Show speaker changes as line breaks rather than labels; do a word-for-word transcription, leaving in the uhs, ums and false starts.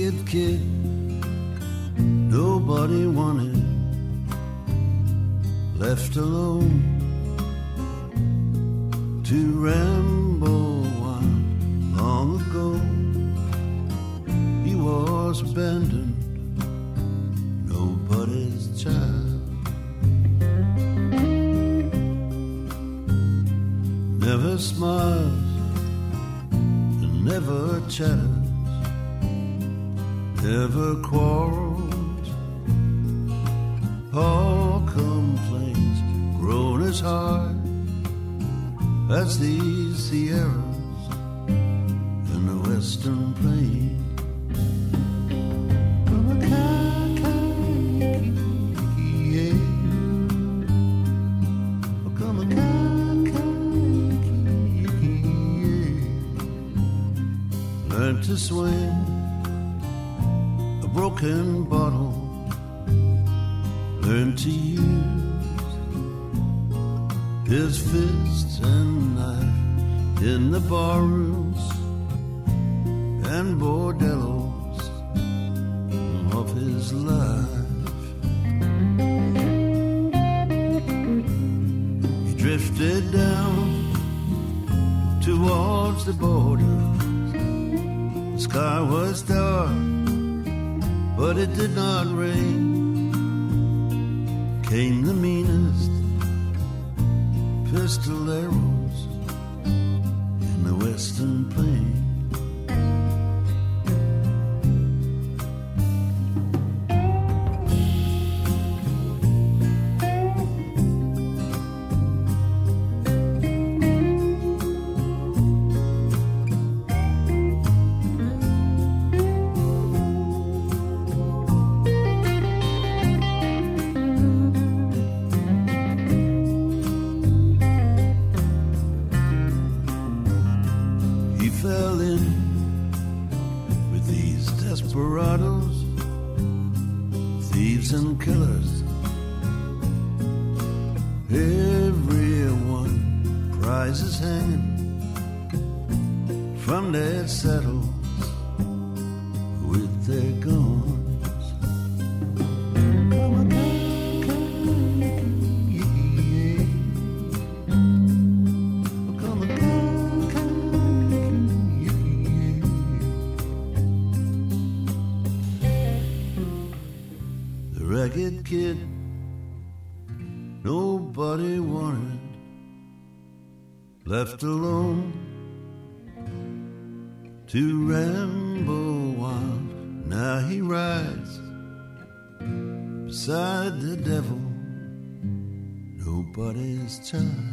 ragged kid nobody wanted, left alone to ramble wild. Long ago he was abandoned, nobody's child. Never smiles and never chatters, never quarrels, all complaints, grown as hard as these Sierras in the Western Plains. To swing a broken bottle, learn to use his fists and knife in the barrooms and bordellos of his life. He drifted down towards the border. The sky was dark, but it did not rain. Came the meanest pistoleros in the Western Plains. Ragged kid nobody wanted, left alone to ramble wild. Now he rides beside the devil, nobody's child.